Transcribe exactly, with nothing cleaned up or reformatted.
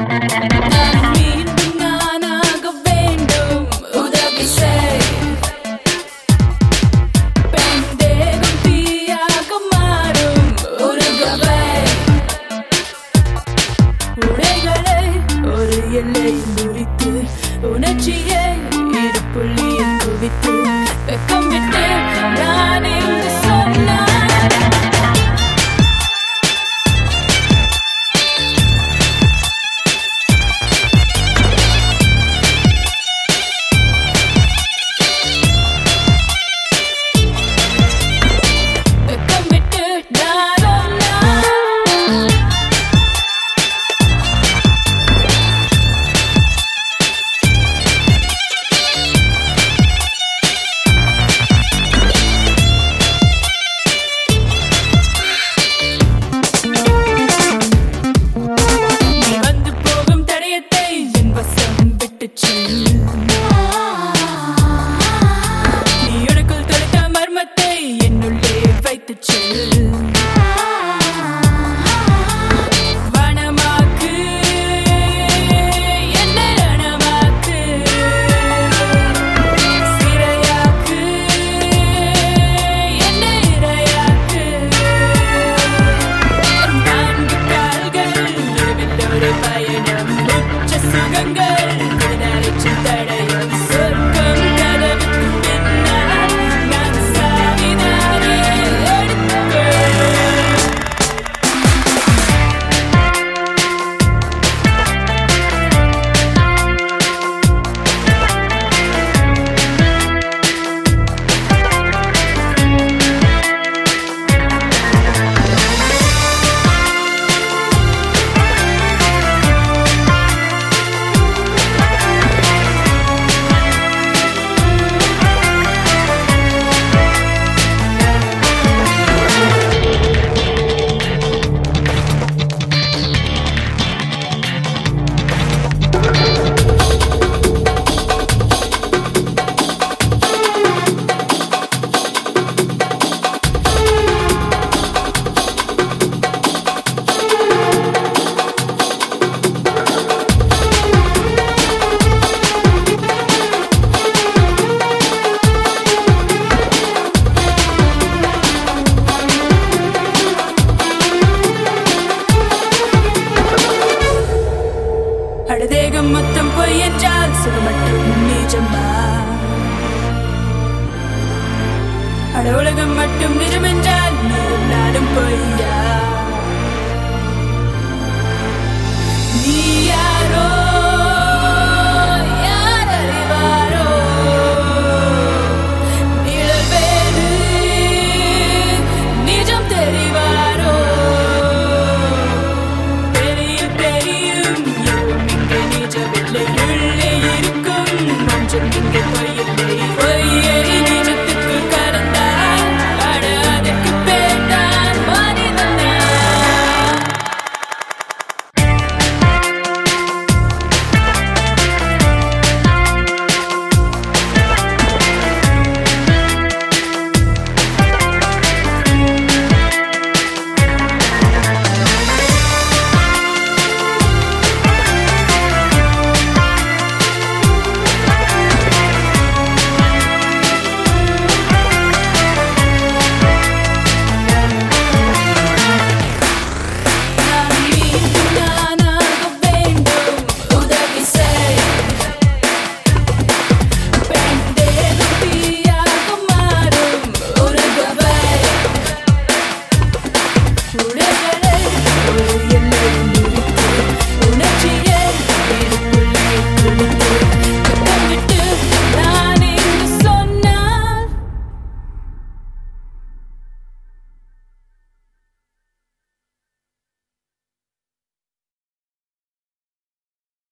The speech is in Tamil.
நான் மீண்டும் நானாக வேண்டும் உதவி செய் பெண் தேகம் தீயாக மாறும் உருகவை உடைகளை ஒரு எல்லை முடித்து உணர்ச்சியை இரு புள்ளியில் குவித்து வெக்கம் விட்டு நான் என்று சொன்னான் நீ உனக்குள் தொலைத்த மர்மத்தை என்னுள்ளே வைத்து செல் வனமாக்கு என்னை ரணமாக்கு சிறையாக்கு என்னை இரையாக்கு நான்கு கால்கள் நடுவில் ஒரு பயணம் உச்ச சுகங்கள் தடையும் சொர்க்கம் கதவுக்கு பின்னால் நான் சாவிதானே தேகம் மொத்தம் பொய் என்றால் சுகம் மட்டும் நிஜமா அட உலகம் மட்டும்